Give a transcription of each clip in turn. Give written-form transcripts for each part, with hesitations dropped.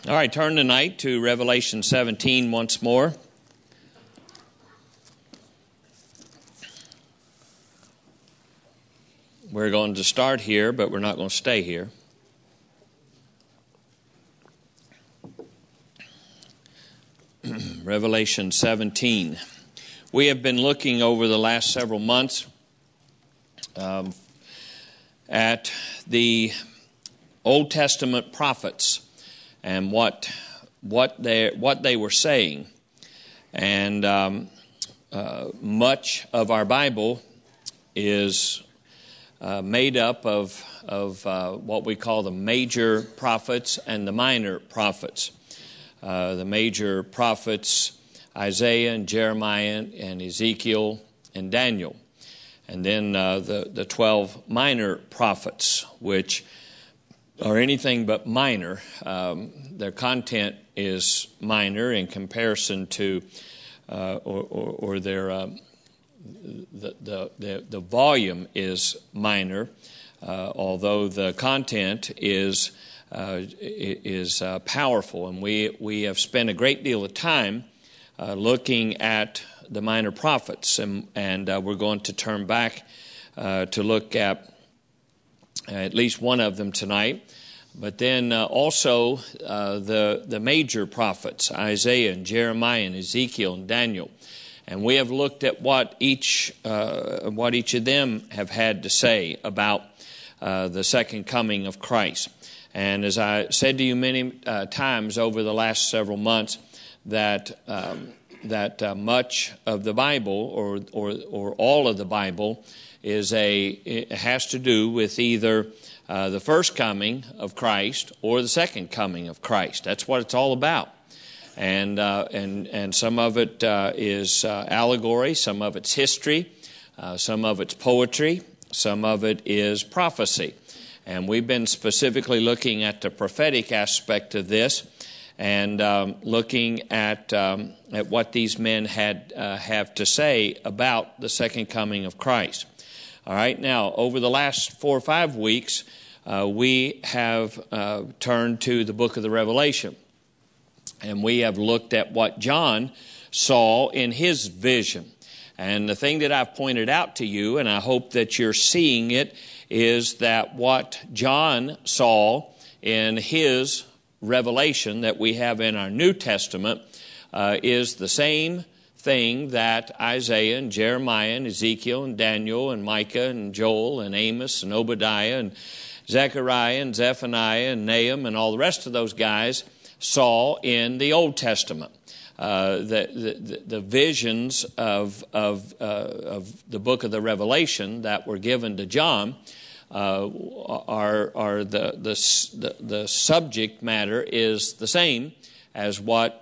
All right, turn tonight to Revelation 17 once more. We're going to start here, but we're not going to stay here. Revelation 17. We have been looking over the last several months at the Old Testament prophets and what they were saying. And much of our Bible is made up of what we call the major prophets and the minor prophets. The major prophets, Isaiah and Jeremiah and Ezekiel and Daniel. And then the 12 minor prophets, which are anything but minor. Their content is minor in comparison to, or their the volume is minor, although the content is powerful. And we have spent a great deal of time looking at the minor prophets, and we're going to turn back to look at least one of them tonight. But then also the major prophets, Isaiah and Jeremiah and Ezekiel and Daniel. And we have looked at what each of them have had to say about the second coming of Christ. And as I said to you many times over the last several months, that much of the Bible or all of the Bible it has to do with either the first coming of Christ or the second coming of Christ. That's what it's all about. And some of it is allegory, some of it's history, some of it's poetry, some of it is prophecy. And we've been specifically looking at the prophetic aspect of this, and looking at what these men have to say about the second coming of Christ. All right, now, over the last 4 or 5 weeks, we have turned to the book of the Revelation. And we have looked at what John saw in his vision. And the thing that I've pointed out to you, and I hope that you're seeing it, is that what John saw in his revelation that we have in our New Testament is the same thing that Isaiah and Jeremiah and Ezekiel and Daniel and Micah and Joel and Amos and Obadiah and Zechariah and Zephaniah and Nahum and all the rest of those guys saw in the Old Testament. The visions of the book of the Revelation that were given to John are the subject matter is the same as what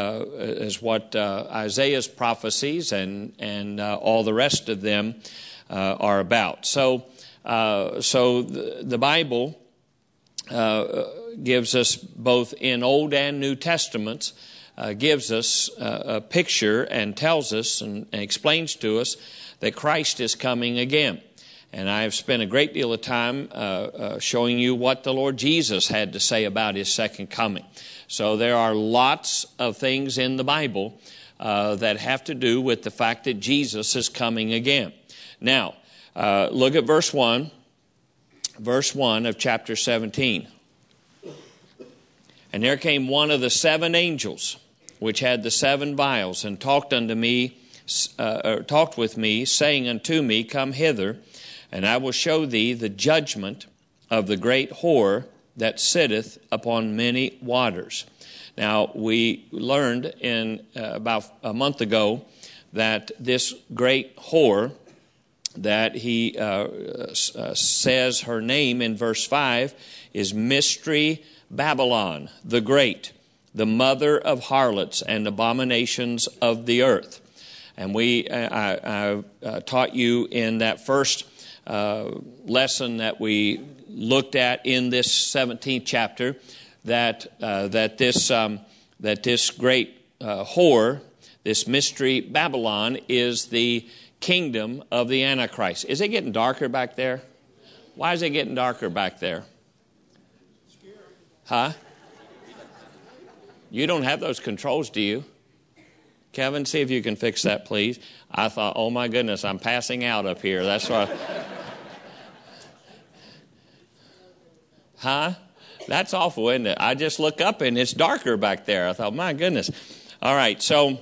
Isaiah's prophecies and all the rest of them are about. So the Bible gives us, both in Old and New Testaments, gives us a picture and tells us and explains to us that Christ is coming again. And I have spent a great deal of time showing you what the Lord Jesus had to say about his second coming. So there are lots of things in the Bible that have to do with the fact that Jesus is coming again. Now, look at verse 1 of chapter 17. And there came one of the 7 angels, which had the 7 vials, and talked with me, saying unto me, Come hither, and I will show thee the judgment of the great whore that sitteth upon many waters. Now, we learned in about a month ago that this great whore, that he says her name in verse 5, is Mystery Babylon the Great, the mother of harlots and abominations of the earth. And I taught you in that first lesson that we looked at in this 17th chapter that this great whore, this Mystery Babylon, is the kingdom of the Antichrist. Is it getting darker back there? Why is it getting darker back there? Huh? You don't have those controls, do you? Kevin, see if you can fix that, please. I thought, oh my goodness, I'm passing out up here. That's why. Huh? That's awful, isn't it? I just look up and it's darker back there. I thought, my goodness. All right, so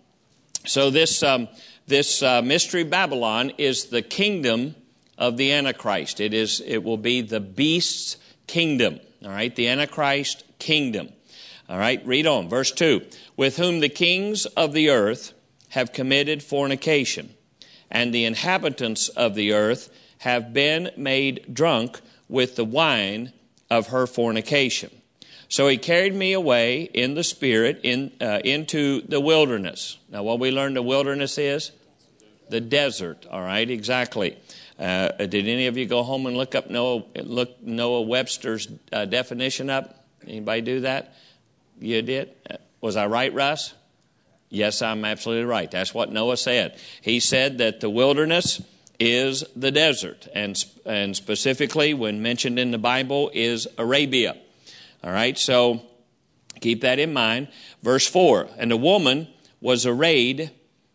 this mystery Babylon is the kingdom of the Antichrist. It will be the beast's kingdom. All right, the Antichrist kingdom. All right, read on. Verse 2. With whom the kings of the earth have committed fornication, and the inhabitants of the earth have been made drunk with the wine of her fornication. So he carried me away in the spirit into the wilderness. Now, what we learned the wilderness is? The desert. All right, exactly. Did any of you go home and look Noah Webster's definition up? Anybody do that? You did? Was I right, Russ? Yes, I'm absolutely right. That's what Noah said. He said that the wilderness is the desert, and specifically, when mentioned in the Bible, is Arabia. All right, so keep that in mind. Verse 4, and the woman was arrayed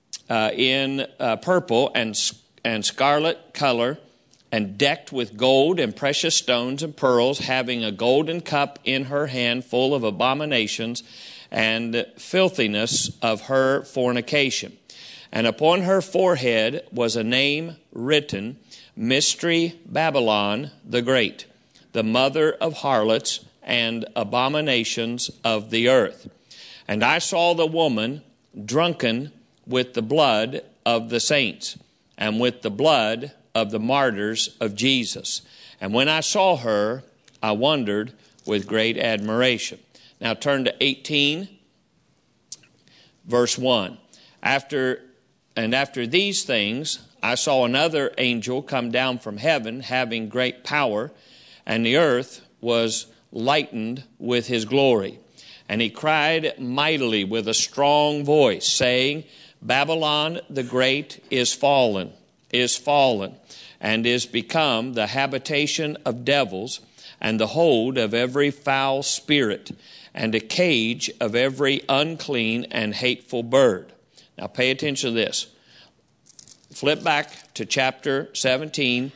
in purple and scarlet color, and decked with gold and precious stones and pearls, having a golden cup in her hand full of abominations and filthiness of her fornication. And upon her forehead was a name written, Mystery Babylon the Great, the mother of harlots and abominations of the earth. And I saw the woman drunken with the blood of the saints, and with the blood of the martyrs of Jesus. And when I saw her, I wondered with great admiration. Now turn to 18, verse 1. After these things, I saw another angel come down from heaven, having great power, and the earth was lightened with his glory. And he cried mightily with a strong voice, saying, Babylon the Great is fallen, and is become the habitation of devils, and the hold of every foul spirit, and a cage of every unclean and hateful bird. Now pay attention to this. Flip back to chapter 17,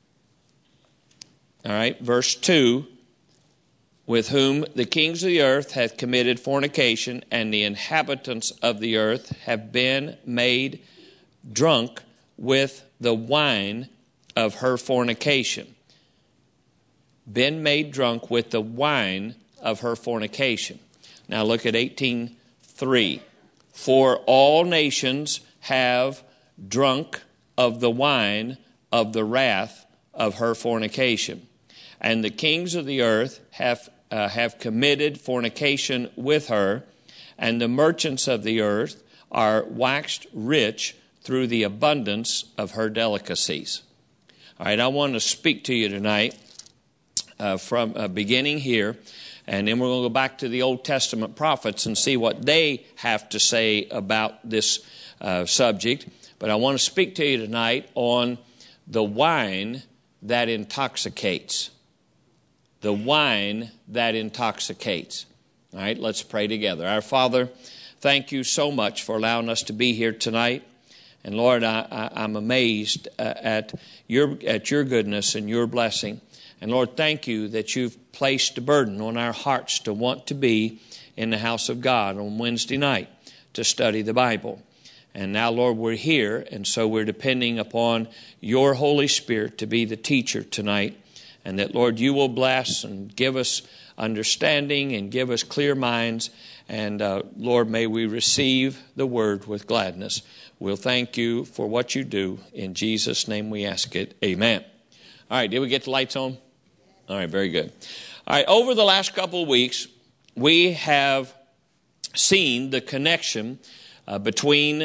all right, verse 2. With whom the kings of the earth hath committed fornication, and the inhabitants of the earth have been made drunk with the wine of her fornication. Been made drunk with the wine of her fornication. Now look at 18:3. For all nations have drunk of the wine of the wrath of her fornication. And the kings of the earth have committed fornication with her, and the merchants of the earth are waxed rich through the abundance of her delicacies. All right, I want to speak to you tonight from beginning here, and then we're going to go back to the Old Testament prophets and see what they have to say about this subject. But I want to speak to you tonight on the wine that intoxicates. The wine that intoxicates. All right, let's pray together. Our Father, thank you so much for allowing us to be here tonight. And Lord, I'm amazed at your goodness and your blessing. And Lord, thank you that you've placed a burden on our hearts to want to be in the house of God on Wednesday night to study the Bible. And now, Lord, we're here, and so we're depending upon your Holy Spirit to be the teacher tonight. And that, Lord, you will bless and give us understanding and give us clear minds. And, Lord, may we receive the word with gladness. We'll thank you for what you do. In Jesus' name we ask it. Amen. All right, did we get the lights on? All right, very good. All right, over the last couple of weeks, we have seen the connection between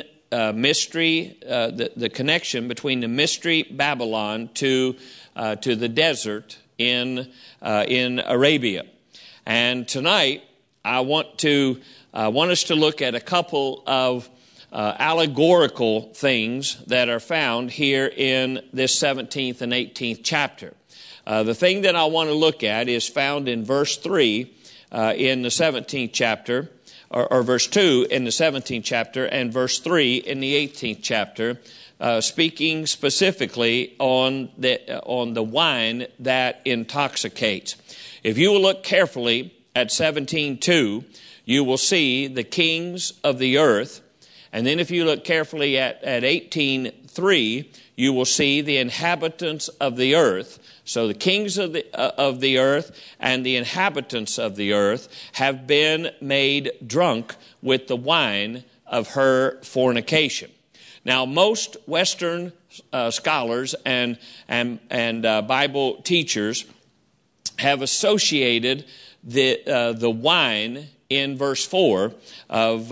the connection between the mystery Babylon to the desert in Arabia. And tonight, I want us to look at a couple of allegorical things that are found here in this 17th and 18th chapter. The thing that I want to look at is found in verse 3 in the 17th chapter. or verse 2 in the 17th chapter, and verse 3 in the 18th chapter, speaking specifically on the wine that intoxicates. If you will look carefully at 17:2, you will see the kings of the earth. And then if you look carefully at 18:3, you will see the inhabitants of the earth. So the kings of the earth and the inhabitants of the earth have been made drunk with the wine of her fornication. Now, most Western scholars and Bible teachers have associated the wine in verse 4 of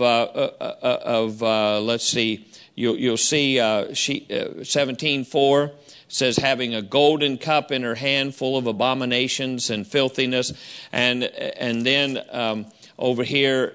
let's see, you'll see 17:4 says, having a golden cup in her hand full of abominations and filthiness, and then over here.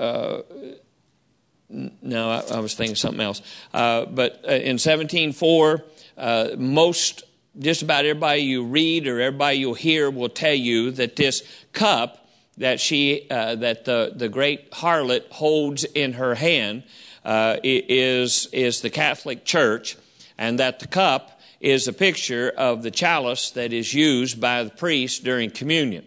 No, I was thinking something else. But in 17:4, just about everybody you read or everybody you'll hear will tell you that this cup that the great harlot holds in her hand is the Catholic Church, and that the cup is a picture of the chalice that is used by the priest during communion.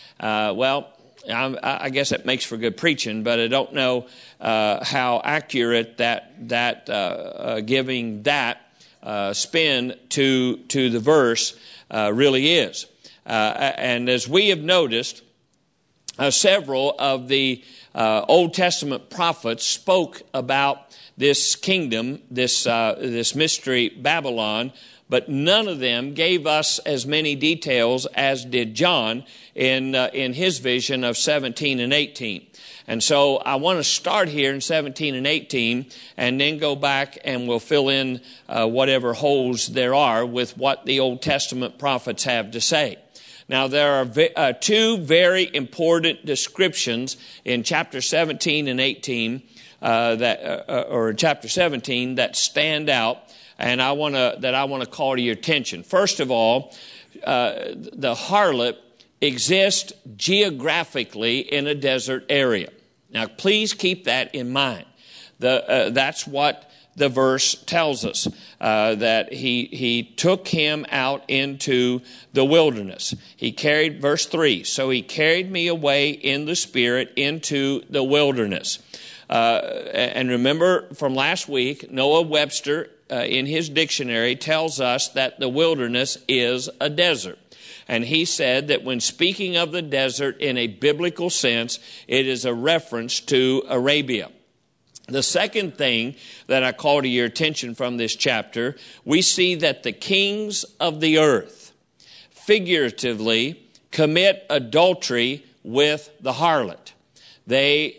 I guess that makes for good preaching, but I don't know how accurate that giving that spin to the verse really is. And as we have noticed, several of the Old Testament prophets spoke about this kingdom, this mystery Babylon, but none of them gave us as many details as did John in his vision of 17 and 18. And so I want to start here in 17 and 18 and then go back and we'll fill in whatever holes there are with what the Old Testament prophets have to say. Now, there are two very important descriptions in chapter 17 and 18 or chapter 17 that stand out, and I want to call to your attention. First of all, the harlot exists geographically in a desert area. Now, please keep that in mind. That's what the verse tells us, that he took him out into the wilderness. Verse 3, so he carried me away in the Spirit into the wilderness. And remember from last week, Noah Webster in his dictionary tells us that the wilderness is a desert. And he said that when speaking of the desert in a biblical sense, it is a reference to Arabia. The second thing that I call to your attention from this chapter, we see that the kings of the earth figuratively commit adultery with the harlot. They,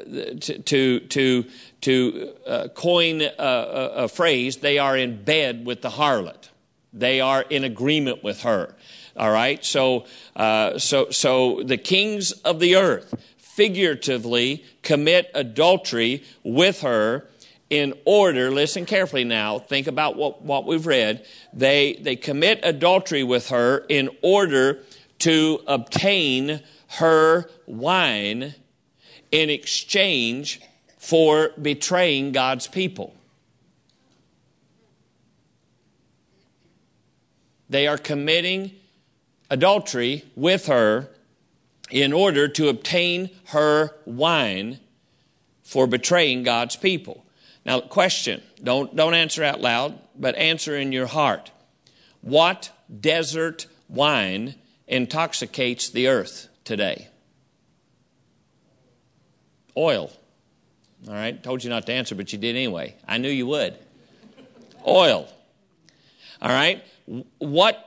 to coin a phrase, they are in bed with the harlot. They are in agreement with her. All right. So the kings of the earth figuratively commit adultery with her in order, listen carefully now, think about what we've read. They commit adultery with her in order to obtain her wine in exchange for betraying God's people. They are committing adultery with her in order to obtain her wine for betraying God's people. Now, question, don't answer out loud, but answer in your heart. What desert wine intoxicates the earth today? Oil. All right, told you not to answer, but you did anyway. I knew you would. Oil. All right, what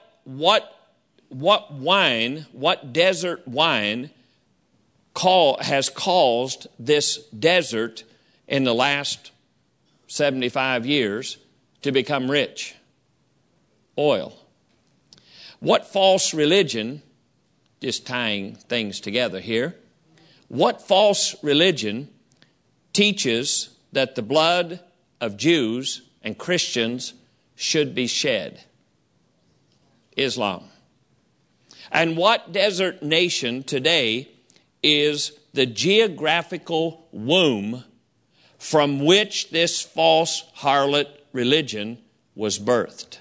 desert wine has caused this desert in the last 75 years to become rich? Oil. What false religion, just tying things together here, what false religion teaches that the blood of Jews and Christians should be shed? Islam. And what desert nation today is the geographical womb from which this false harlot religion was birthed.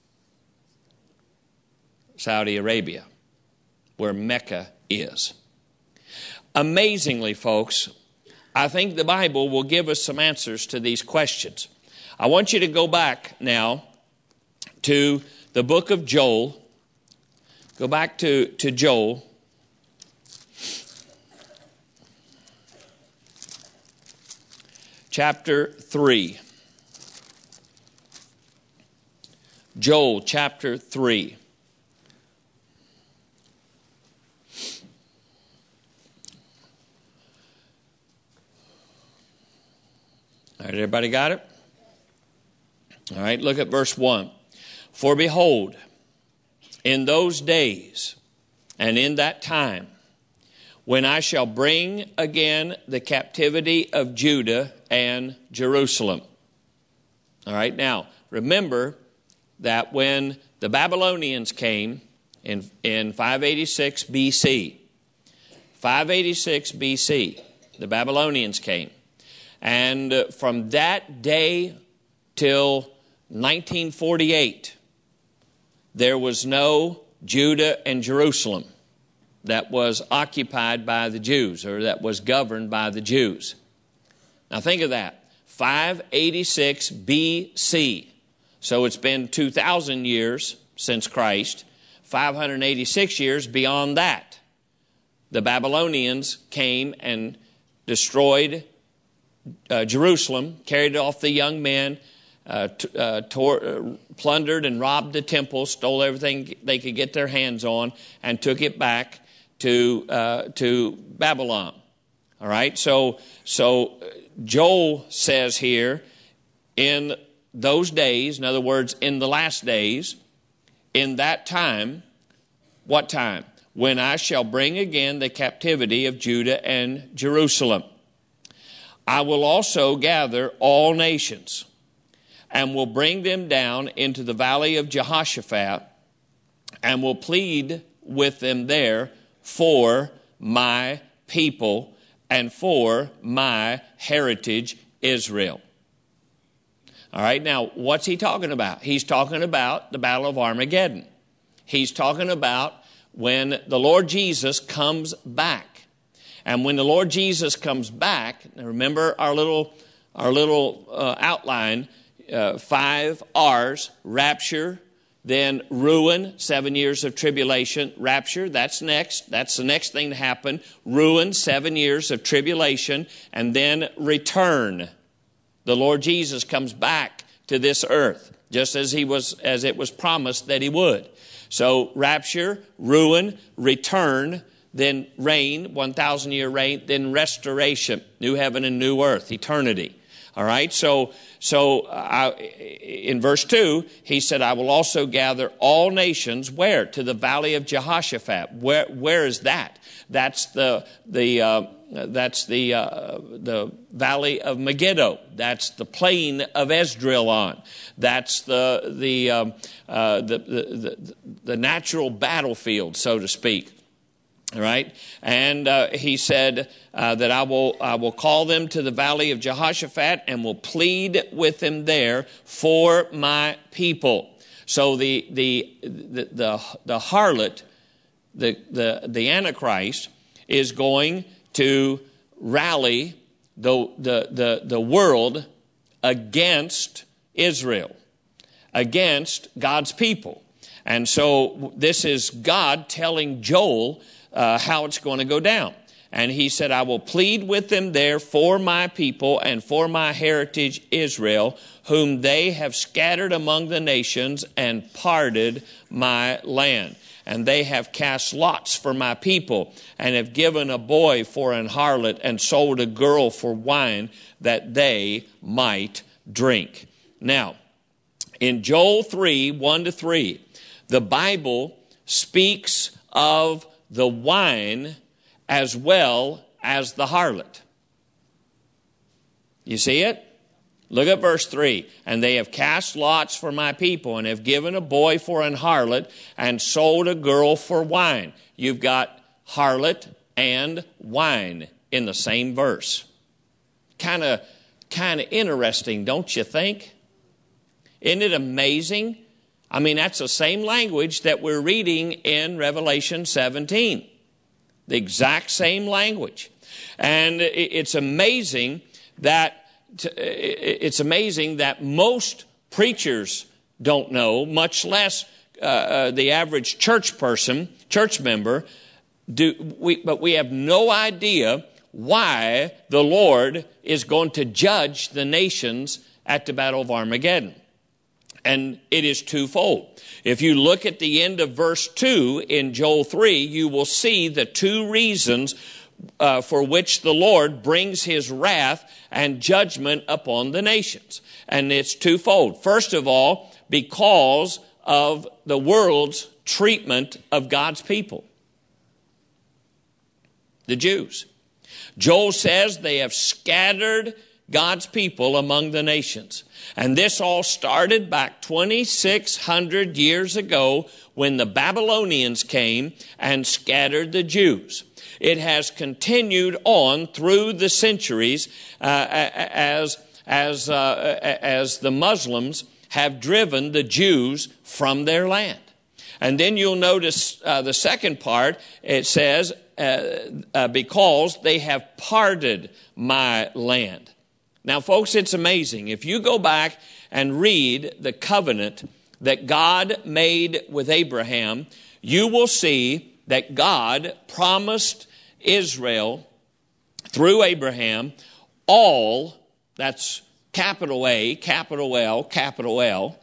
Saudi Arabia, where Mecca is. Amazingly, folks, I think the Bible will give us some answers to these questions. I want you to go back now to the book of Joel. Go back to Joel. Chapter 3. Joel chapter 3. All right, everybody got it? All right, look at verse 1. For behold, in those days and in that time, when I shall bring again the captivity of Judah and Jerusalem. All right, now, remember that when the Babylonians came in 586 BC, the Babylonians came. And from that day till 1948, there was no Judah and Jerusalem that was occupied by the Jews, or that was governed by the Jews. Now think of that. 586 BC. So it's been 2,000 years since Christ, 586 years beyond that. The Babylonians came and destroyed Jerusalem, carried off the young men, plundered and robbed the temple, stole everything they could get their hands on, and took it back to Babylon. All right, so Joel says here, in those days, in other words, in the last days, in that time, what time? When I shall bring again the captivity of Judah and Jerusalem. I will also gather all nations, and will bring them down into the valley of Jehoshaphat, and will plead with them there for my people and for my heritage Israel. All right, now what's he talking about? He's talking about the Battle of Armageddon. He's talking about when the Lord Jesus comes back. And when the Lord Jesus comes back, remember our little outline, 5 R's: rapture, then ruin, 7 years of tribulation. Rapture, that's next. That's the next thing to happen. Ruin, 7 years of tribulation, and then return. The Lord Jesus comes back to this earth, just as it was promised that he would. So rapture, ruin, return, then reign, 1,000-year reign, then restoration, new heaven and new earth, eternity. All right, so in verse 2, he said, I will also gather all nations, where? To the valley of Jehoshaphat. Where is that? That's the valley of Megiddo. That's the plain of Esdraelon. That's the natural battlefield, so to speak. All right, and he said that I will call them to the valley of Jehoshaphat and will plead with them there for my people. So the harlot, the Antichrist, is going to rally the world against Israel, against God's people. And so this is God telling Joel how it's going to go down. And he said, I will plead with them there for my people and for my heritage Israel, whom they have scattered among the nations and parted my land. And they have cast lots for my people, and have given a boy for an harlot, and sold a girl for wine, that they might drink. Now, in Joel 3, 1-3, the Bible speaks of the wine as well as the harlot. You see it? Look at verse 3. And they have cast lots for my people, and have given a boy for an harlot, and sold a girl for wine. You've got harlot and wine in the same verse. Kind of interesting, don't you think? Isn't it amazing? I mean, that's the same language that we're reading in Revelation 17. The exact same language. And it's amazing that most preachers don't know, much less the average church member, but we have no idea why the Lord is going to judge the nations at the Battle of Armageddon. And it is twofold. If you look at the end of verse 2 in Joel 3, you will see the two reasons for which the Lord brings his wrath and judgment upon the nations. And it's twofold. First of all, because of the world's treatment of God's people, the Jews. Joel says they have scattered God's people among the nations. And this all started back 2,600 years ago when the Babylonians came and scattered the Jews. It has continued on through the centuries as the Muslims have driven the Jews from their land. And then you'll notice the second part, it says, because they have parted my land. Now, folks, it's amazing. If you go back and read the covenant that God made with Abraham, you will see that God promised Israel through Abraham all, that's capital A, capital L, capital L,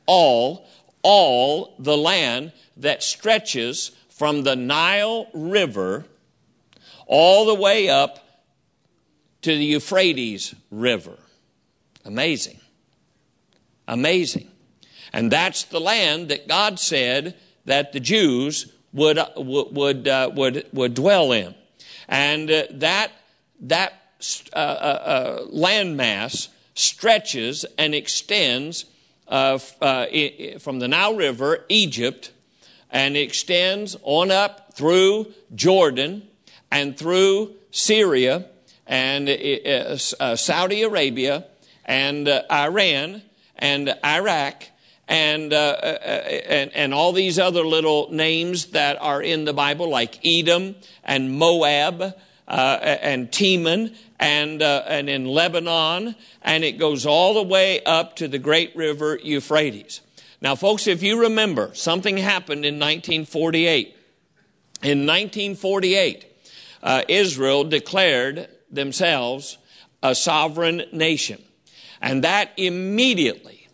all the land that stretches from the Nile River all the way up to the Euphrates River. Amazing. Amazing. And that's the land that God said that the Jews would dwell in. And that landmass stretches and extends from the Nile River, Egypt, and extends on up through Jordan and through Syria and Saudi Arabia and Iran and Iraq and all these other little names that are in the Bible, like Edom and Moab and Teman and in Lebanon, and it goes all the way up to the great river Euphrates. Now, folks, if you remember, something happened in 1948. In 1948, Israel declared themselves a sovereign nation. And that immediately,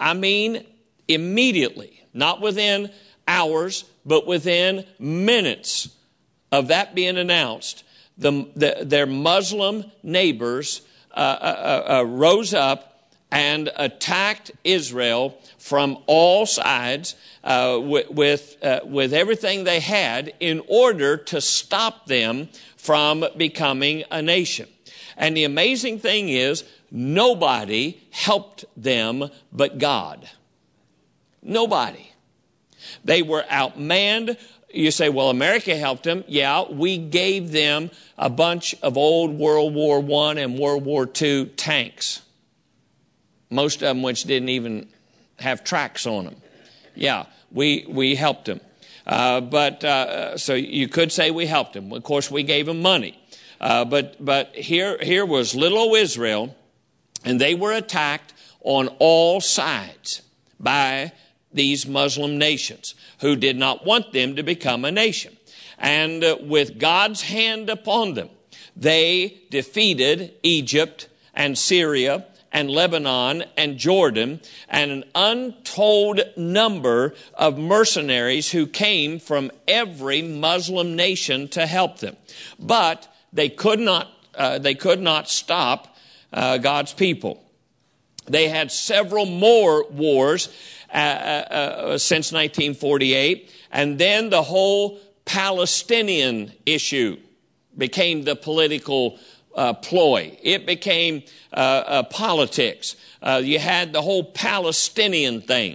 not within hours, but within minutes of that being announced, their Muslim neighbors rose up and attacked Israel from all sides with everything they had in order to stop them from becoming a nation. And the amazing thing is, nobody helped them but God. Nobody. They were outmanned. You say, well, America helped them. Yeah, we gave them a bunch of old World War I and World War II tanks. Most of them which didn't even have tracks on them. Yeah, we helped them. So you could say we helped them. Of course, we gave them money. But here was little old Israel, and they were attacked on all sides by these Muslim nations who did not want them to become a nation. And with God's hand upon them, they defeated Egypt and Syria and Lebanon and Jordan and an untold number of mercenaries who came from every Muslim nation to help them. But they could not stop God's people. They had several more wars since 1948, and then the whole Palestinian issue became the political ploy. It became politics. You had the whole Palestinian thing.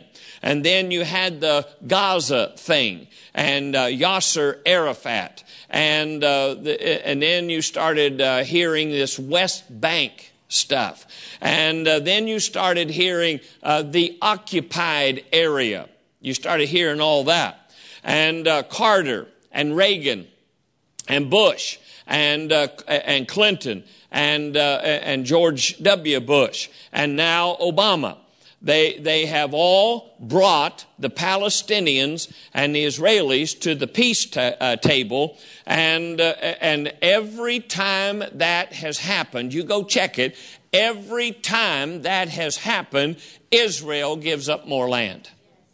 And then you had the Gaza thing and Yasser Arafat. And then you started hearing this West Bank stuff. And then you started hearing the occupied area. You started hearing all that. And Carter and Reagan and Bush and Clinton and George W. Bush and now Obama. They have all brought the Palestinians and the Israelis to the peace table, and every time that has happened, you go check it, every time that has happened, Israel gives up more land.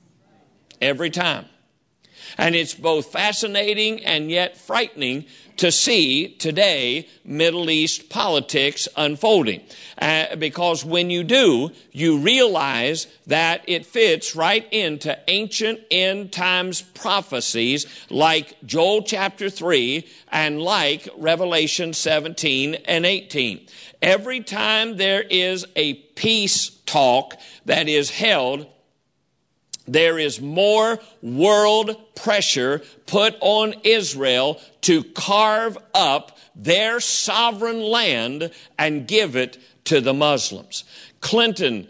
Every time. And it's both fascinating and yet frightening to see today Middle East politics unfolding. Because when you do, you realize that it fits right into ancient end times prophecies like Joel chapter 3 and like Revelation 17 and 18. Every time there is a peace talk that is held, there is more world pressure put on Israel to carve up their sovereign land and give it to the Muslims. Clinton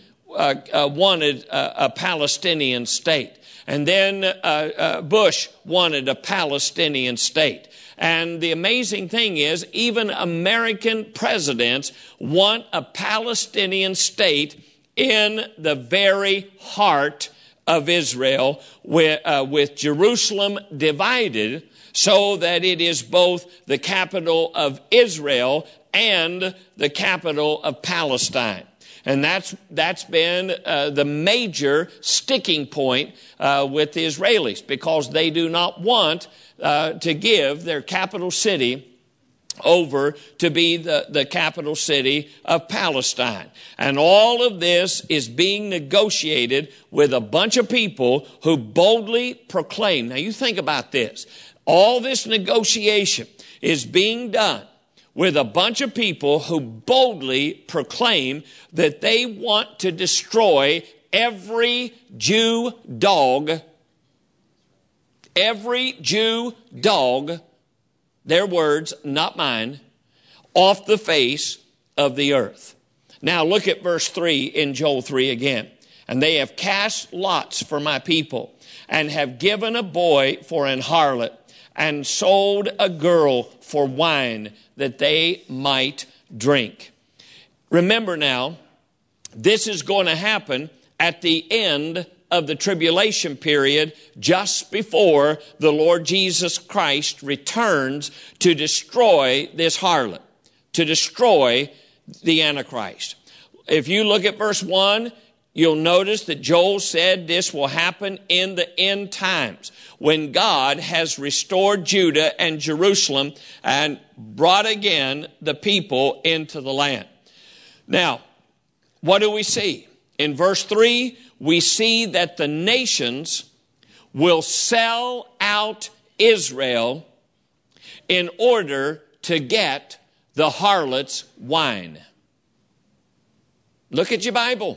wanted a Palestinian state. And then Bush wanted a Palestinian state. And the amazing thing is, even American presidents want a Palestinian state in the very heart of Israel, with Jerusalem divided so that it is both the capital of Israel and the capital of Palestine. And that's been the major sticking point with the Israelis, because they do not want to give their capital city over to be the capital city of Palestine. And all of this is being negotiated with a bunch of people who boldly proclaim. Now you think about this. All this negotiation is being done with a bunch of people who boldly proclaim that they want to destroy every Jew dog, their words, not mine, off the face of the earth. Now look at verse 3 in Joel 3 again. And they have cast lots for my people, and have given a boy for an harlot, and sold a girl for wine, that they might drink. Remember now, this is going to happen at the end of the tribulation period, just before the Lord Jesus Christ returns to destroy this harlot, to destroy the Antichrist. If you look at verse 1, you'll notice that Joel said this will happen in the end times, when God has restored Judah and Jerusalem and brought again the people into the land. Now, what do we see? In verse 3, we see that the nations will sell out Israel in order to get the harlot's wine. Look at your Bible.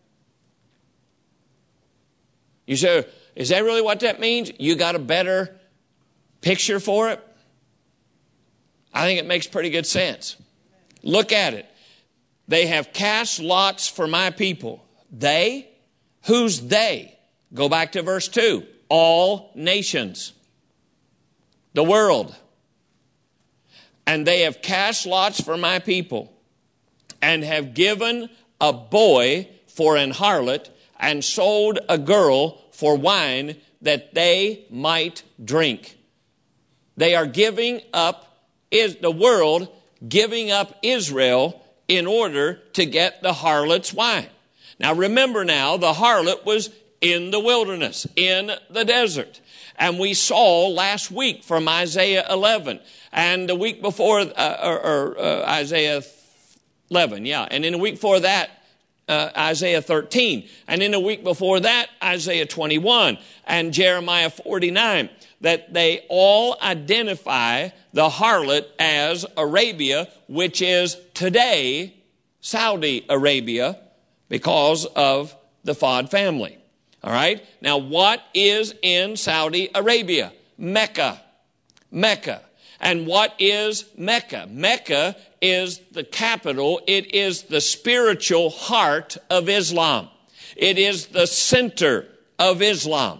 You say, is that really what that means? You got a better picture for it? I think it makes pretty good sense. Look at it. They have cast lots for my people. They? Who's they? Go back to verse 2. All nations. The world. And they have cast lots for my people, and have given a boy for an harlot, and sold a girl for wine, that they might drink. They are giving up, the world giving up Israel in order to get the harlot's wine. Now remember now, the harlot was in the wilderness, in the desert. And we saw last week from Isaiah 11, and the week before, Isaiah 11, yeah. And in the week before that, Isaiah 13. And in the week before that, Isaiah 21 and Jeremiah 49, that they all identify the harlot as Arabia, which is today Saudi Arabia, because of the Fahd family. All right. Now, what is in Saudi Arabia? Mecca. Mecca. And what is Mecca? Mecca is the capital. It is the spiritual heart of Islam. It is the center of Islam.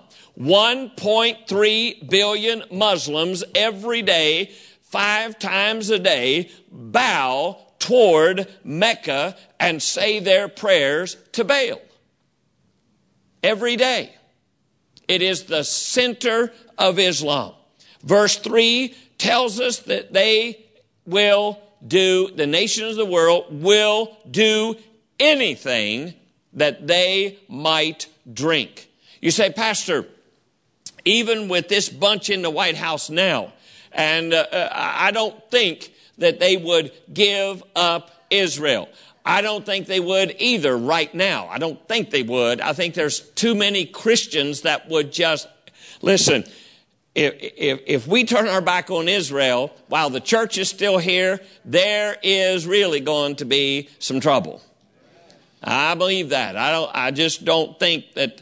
1.3 billion Muslims every day, 5 times a day, bow toward Mecca and say their prayers to Baal. Every day. It is the center of Islam. Verse 3 tells us that the nations of the world will do anything that they might drink. You say, Pastor, even with this bunch in the White House now, and I don't think that they would give up Israel. I don't think they would either right now. I don't think they would. I think there's too many Christians that would just, listen, if we turn our back on Israel while the church is still here, there is really going to be some trouble. I believe that. I just don't think that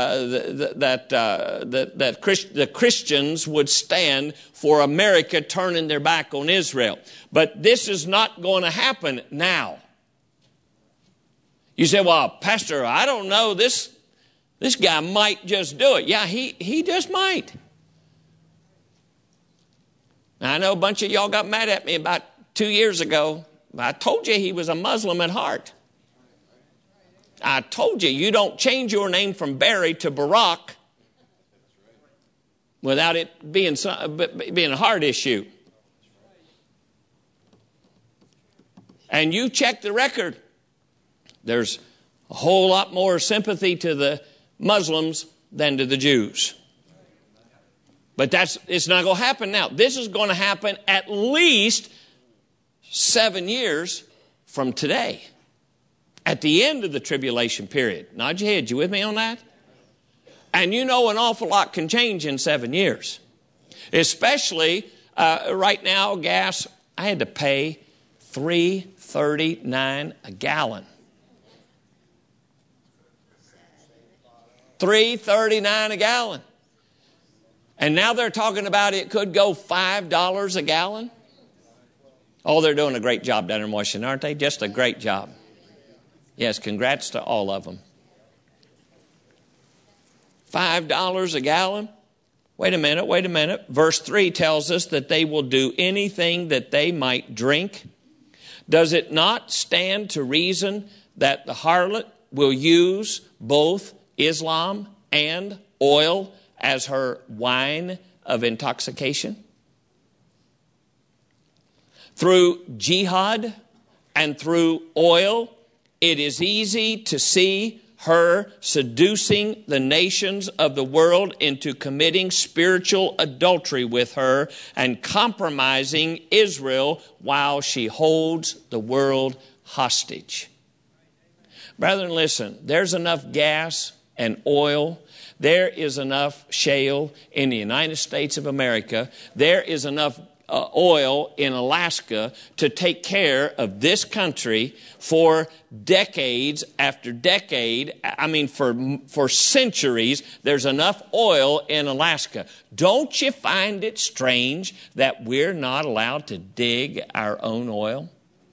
the Christians would stand for America turning their back on Israel. But this is not going to happen now. You say, well, Pastor, I don't know. This guy might just do it. Yeah, he just might. Now, I know a bunch of y'all got mad at me about 2 years ago. I told you he was a Muslim at heart. I told you, you don't change your name from Barry to Barack without it being a heart issue. And you check the record. There's a whole lot more sympathy to the Muslims than to the Jews. But it's not going to happen now. This is going to happen at least 7 years from today. At the end of the tribulation period. Nod your head. You with me on that? And you know an awful lot can change in 7 years. Especially right now, gas, I had to pay $3.39 a gallon. $3.39 a gallon. And now they're talking about it could go $5 a gallon. Oh, they're doing a great job down in Washington, aren't they? Just a great job. Yes, congrats to all of them. $5 a gallon? Wait a minute. Verse 3 tells us that they will do anything that they might drink. Does it not stand to reason that the harlot will use both Islam and oil as her wine of intoxication? Through jihad and through oil, it is easy to see her seducing the nations of the world into committing spiritual adultery with her and compromising Israel while she holds the world hostage. Brethren, listen, there's enough gas and oil. There is enough shale in the United States of America. There is enough oil in Alaska to take care of this country for decades after decade. I mean, for centuries, there's enough oil in Alaska. Don't you find it strange that we're not allowed to dig our own oil?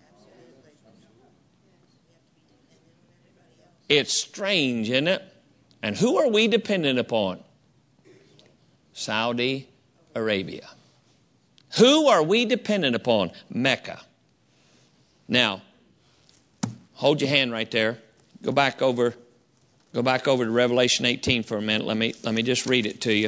It's strange, isn't it? And who are we dependent upon? Saudi Arabia. Who are we dependent upon? Mecca. Now, hold your hand right there. Go back over to Revelation 18 for a minute. Let me just read it to you.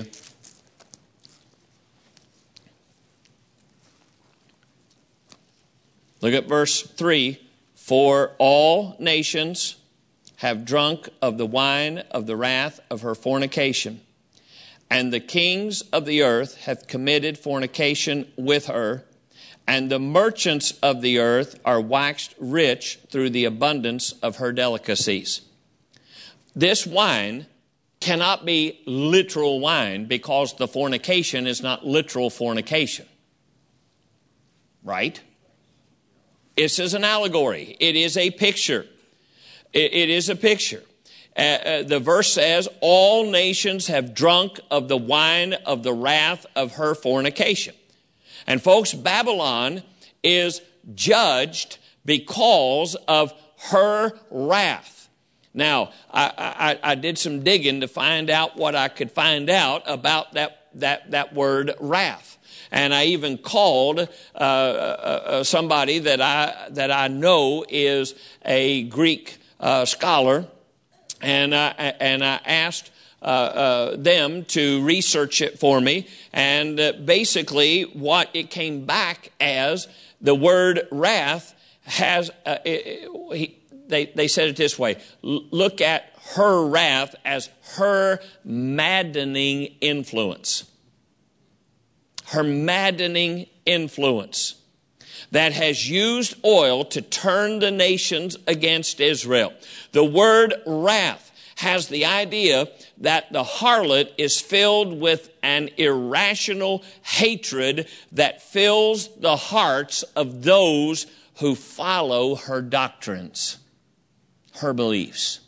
Look at verse 3. For all nations have drunk of the wine of the wrath of her fornication. And the kings of the earth have committed fornication with her, and the merchants of the earth are waxed rich through the abundance of her delicacies. This wine cannot be literal wine because the fornication is not literal fornication. Right? This is an allegory. It is a picture. It is a picture. The verse says, all nations have drunk of the wine of the wrath of her fornication. And folks, Babylon is judged because of her wrath. Now, I did some digging to find out what I could find out about that word wrath. And I even called somebody that I know is a Greek scholar, and I asked them to research it for me. And basically, what it came back as, the word wrath has. They said it this way: look at her wrath as her maddening influence. Her maddening influence that has used oil to turn the nations against Israel. The word wrath has the idea that the harlot is filled with an irrational hatred that fills the hearts of those who follow her doctrines, her beliefs.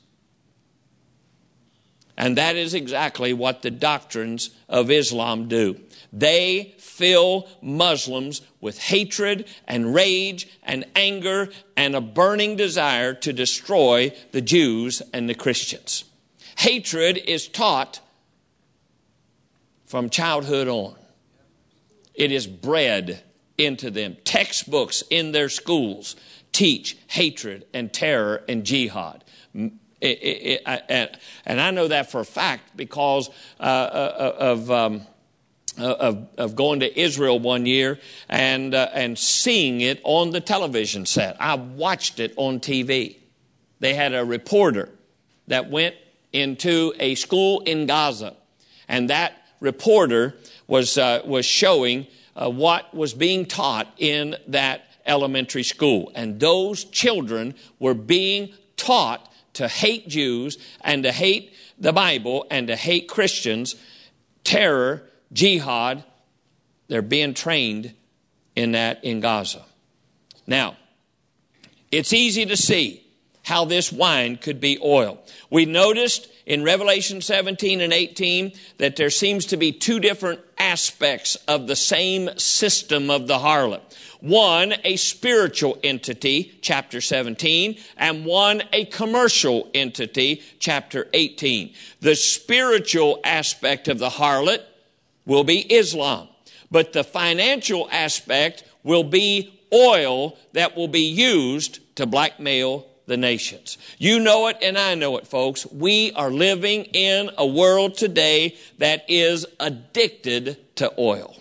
And that is exactly what the doctrines of Islam do. They fill Muslims with hatred and rage and anger and a burning desire to destroy the Jews and the Christians. Hatred is taught from childhood on. It is bred into them. Textbooks in their schools teach hatred and terror and jihad. And I know that for a fact because of going to Israel one year and seeing it on the television set. I watched it on TV. They had a reporter that went into a school in Gaza, and that reporter was showing what was being taught in that elementary school. And those children were being taught to hate Jews and to hate the Bible and to hate Christians, terror, jihad. They're being trained in that in Gaza. Now, it's easy to see how this wine could be oil. We noticed in Revelation 17 and 18 that there seems to be two different aspects of the same system of the harlot. One, a spiritual entity, chapter 17, and one, a commercial entity, chapter 18. The spiritual aspect of the harlot will be Islam, but the financial aspect will be oil that will be used to blackmail the nations. You know it and I know it, folks. We are living in a world today that is addicted to oil.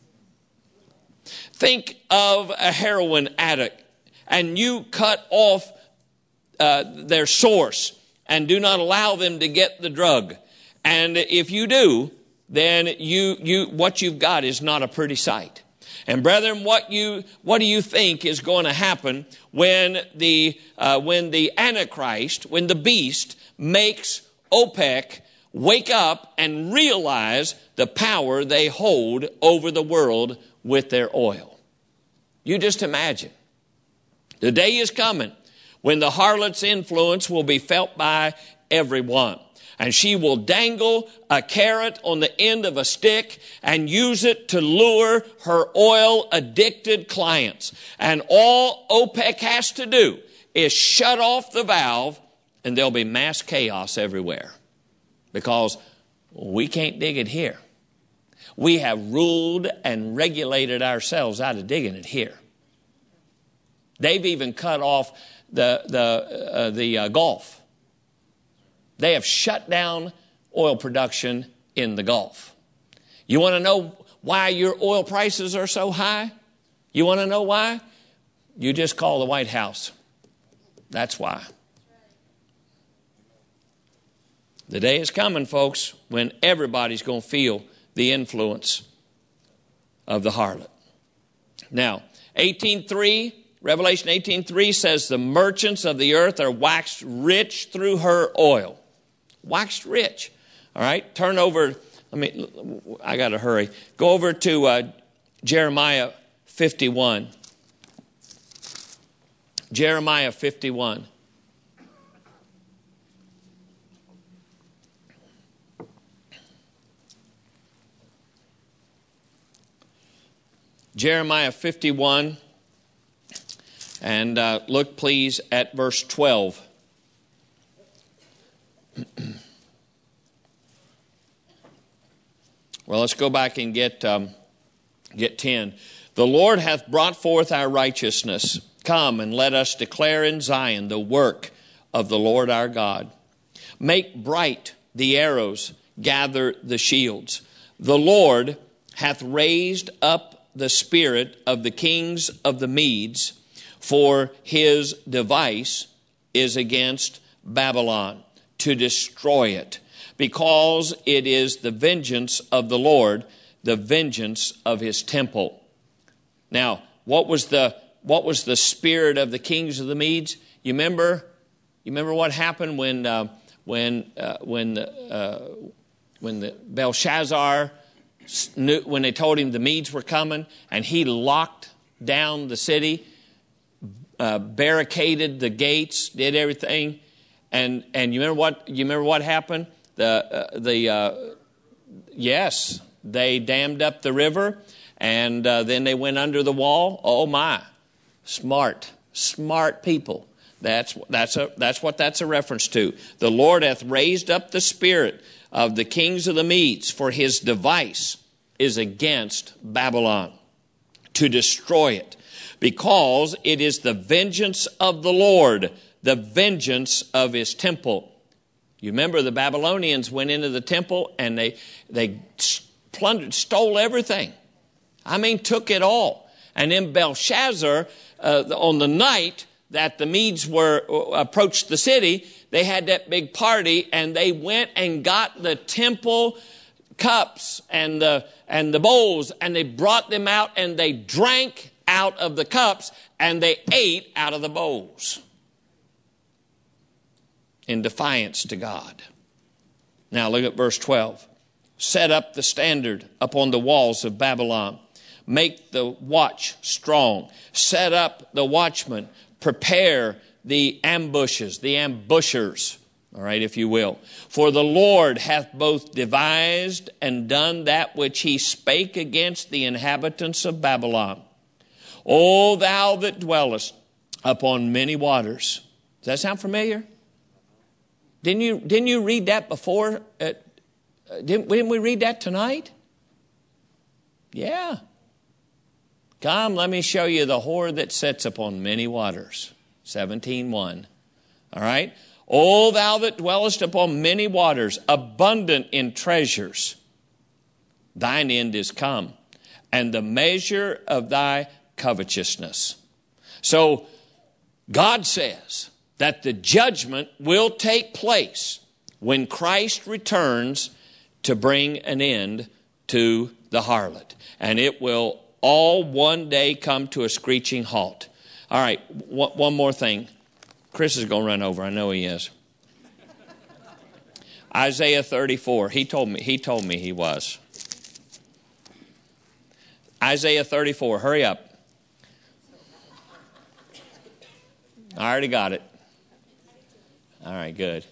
Think of a heroin addict and you cut off their source and do not allow them to get the drug. And if you do, then what you've got is not a pretty sight. And brethren, what do you think is going to happen when the Antichrist, when the beast makes OPEC wake up and realize the power they hold over the world with their oil? You just imagine. The day is coming when the harlot's influence will be felt by everyone. And she will dangle a carrot on the end of a stick and use it to lure her oil-addicted clients. And all OPEC has to do is shut off the valve and there'll be mass chaos everywhere. Because we can't dig it here. We have ruled and regulated ourselves out of digging it here. They've even cut off the Gulf. They have shut down oil production in the Gulf. You want to know why your oil prices are so high? You want to know why? You just call the White House. That's why. The day is coming, folks, when everybody's going to feel the influence of the harlot. Now, Revelation 18:3 says, the merchants of the earth are waxed rich through her oil. Waxed rich. All right, turn over. I got to hurry. Go over to Jeremiah 51. Jeremiah 51. Jeremiah 51, and look please at verse 12. Well, let's go back and get 10. The Lord hath brought forth our righteousness. Come and let us declare in Zion the work of the Lord our God. Make bright the arrows, gather the shields. The Lord hath raised up the spirit of the kings of the Medes, for his device is against Babylon, to destroy it, because it is the vengeance of the Lord, the vengeance of his temple. Now, what was the spirit of the kings of the Medes? You remember what happened when the Belshazzar knew, when they told him the Medes were coming, and he locked down the city, barricaded the gates, did everything, and you remember what happened? Yes, they dammed up the river, and then they went under the wall. Oh my, smart people. That's what that's a reference to. The Lord hath raised up the spirit of the kings of the Medes, for his device is against Babylon, to destroy it, because it is the vengeance of the Lord, the vengeance of his temple. You remember the Babylonians went into the temple and they plundered, stole everything. I mean, took it all. And then Belshazzar, on the night that the Medes approached the city, they had that big party, and they went and got the temple cups and the bowls, and they brought them out, and they drank out of the cups, and they ate out of the bowls in defiance to God. Now look at verse 12. Set up the standard upon the walls of Babylon. Make the watch strong. Set up the watchmen. Prepare the ambushes, the ambushers, all right, if you will. For the Lord hath both devised and done that which he spake against the inhabitants of Babylon. O thou that dwellest upon many waters. Does that sound familiar? Didn't you read that before? Didn't we read that tonight? Yeah. Come, let me show you the whore that sits upon many waters. 17:1. All right. O thou that dwellest upon many waters, abundant in treasures, thine end is come, and the measure of thy covetousness. So God says that the judgment will take place when Christ returns to bring an end to the harlot. And it will all one day come to a screeching halt. All right, one more thing. Chris is going to run over. I know he is. Isaiah 34. He told me he was. Isaiah 34. Hurry up. I already got it. All right, good.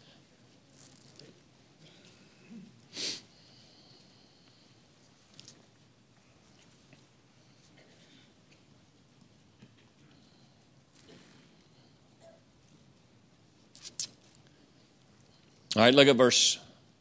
All right, look at verse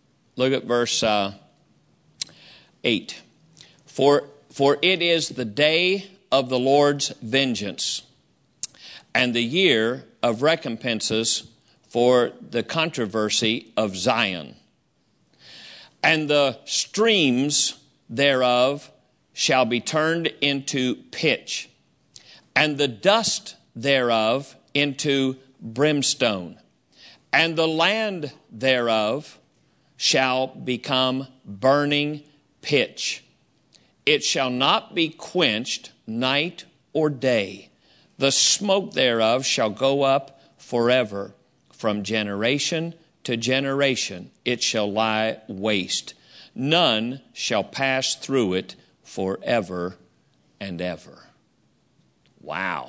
8. For it is the day of the Lord's vengeance, and the year of recompenses for the controversy of Zion. And the streams thereof shall be turned into pitch, and the dust thereof into brimstone, and the land thereof shall become burning pitch. It shall not be quenched night or day. The smoke thereof shall go up forever. From generation to generation it shall lie waste. None shall pass through it forever and ever. Wow.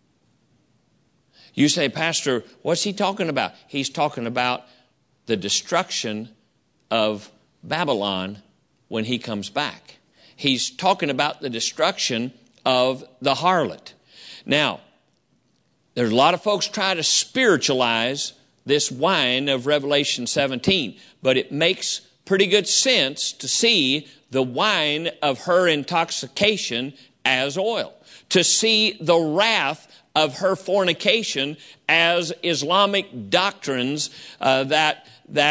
You say, Pastor, what's he talking about? He's talking about the destruction of Babylon when he comes back. He's talking about the destruction of the harlot. Now, there's a lot of folks try to spiritualize this wine of Revelation 17, but it makes pretty good sense to see the wine of her intoxication as oil, to see the wrath of her fornication as Islamic doctrines that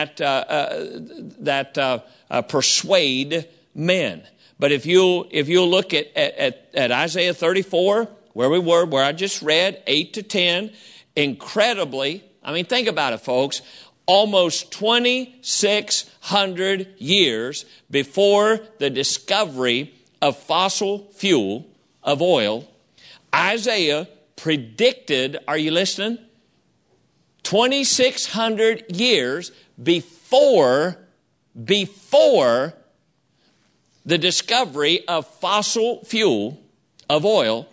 persuade men. But if you'll look at Isaiah 34, where I just read 8 to 10, incredibly, I mean, think about it, folks. Almost 2,600 years before the discovery of fossil fuel, of oil, Isaiah predicted, are you listening? 2,600 years before the discovery of fossil fuel, of oil,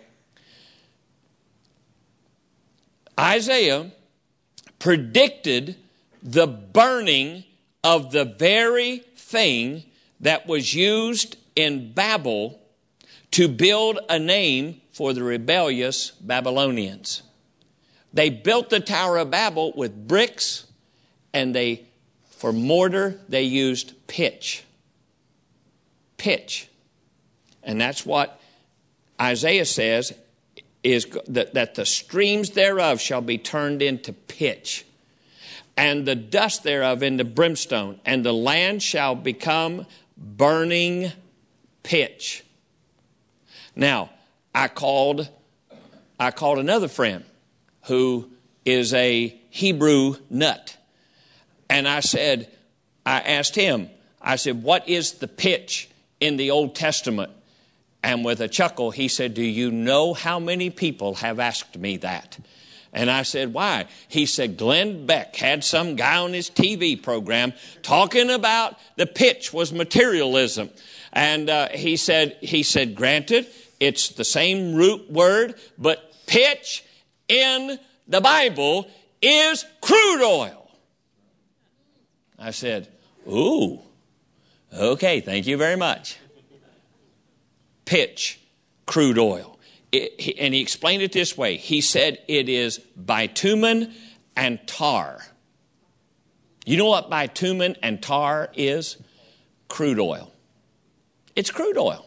Isaiah predicted the burning of the very thing that was used in Babel to build a name for the rebellious Babylonians. They built the Tower of Babel with bricks, and for mortar, they used pitch. Pitch. And that's what Isaiah says, is that the streams thereof shall be turned into pitch, and the dust thereof into brimstone, and the land shall become burning pitch. Now, I called another friend who is a Hebrew nut, and I asked him, I said, what is the pitch in the Old Testament? And with a chuckle, he said, do you know how many people have asked me that? And I said, why? He said, Glenn Beck had some guy on his TV program talking about the pitch was materialism. And he said, granted, it's the same root word, but pitch in the Bible is crude oil. I said, ooh, okay, thank you very much. Pitch, crude oil. And he explained it this way. He said it is bitumen and tar. You know what bitumen and tar is? Crude oil. It's crude oil.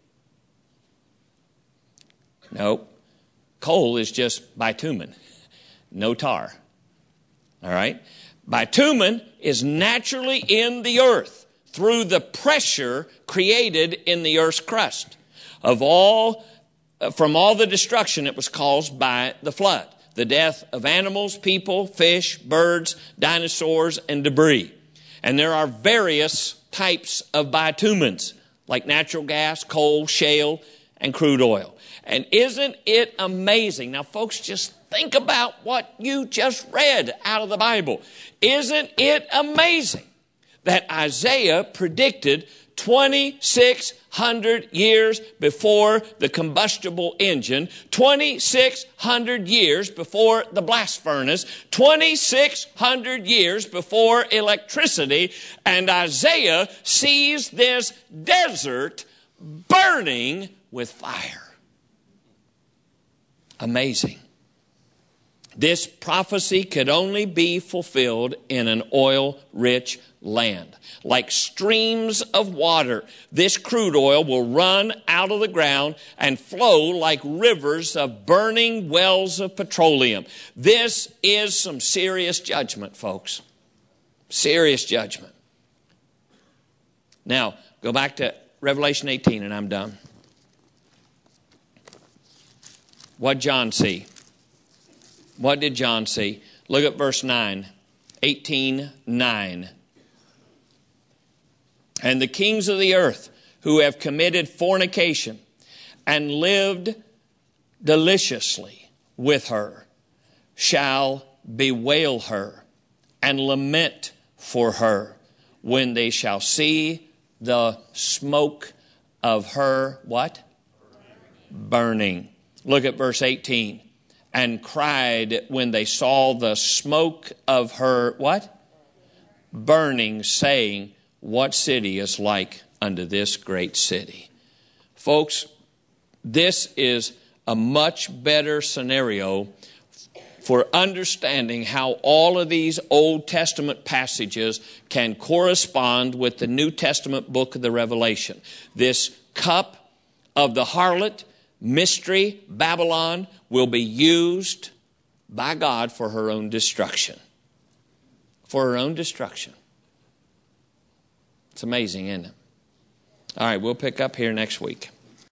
No, coal is just bitumen, no tar. All right? Bitumen is naturally in the earth through the pressure created in the earth's crust from all the destruction that was caused by the flood, the death of animals, people, fish, birds, dinosaurs, and debris. And there are various types of bitumens, like natural gas, coal, shale, and crude oil. And isn't it amazing? Now, folks, just think about what you just read out of the Bible. Isn't it amazing that Isaiah predicted 2,600 years before the combustible engine, 2,600 years before the blast furnace, 2,600 years before electricity, and Isaiah sees this desert burning with fire. Amazing. This prophecy could only be fulfilled in an oil-rich land. Like streams of water, this crude oil will run out of the ground and flow like rivers of burning wells of petroleum. This is some serious judgment, folks. Serious judgment. Now, go back to Revelation 18, and I'm done. What did John see? What did John see? Look at verse 9. 18:9. And the kings of the earth who have committed fornication and lived deliciously with her shall bewail her and lament for her when they shall see the smoke of her, what? Burning. Look at verse 18. And cried when they saw the smoke of her, what? Burning, saying, what city is like unto this great city? Folks, this is a much better scenario for understanding how all of these Old Testament passages can correspond with the New Testament book of the Revelation. This cup of the harlot, mystery, Babylon, will be used by God for her own destruction. For her own destruction. It's amazing, isn't it? All right, we'll pick up here next week.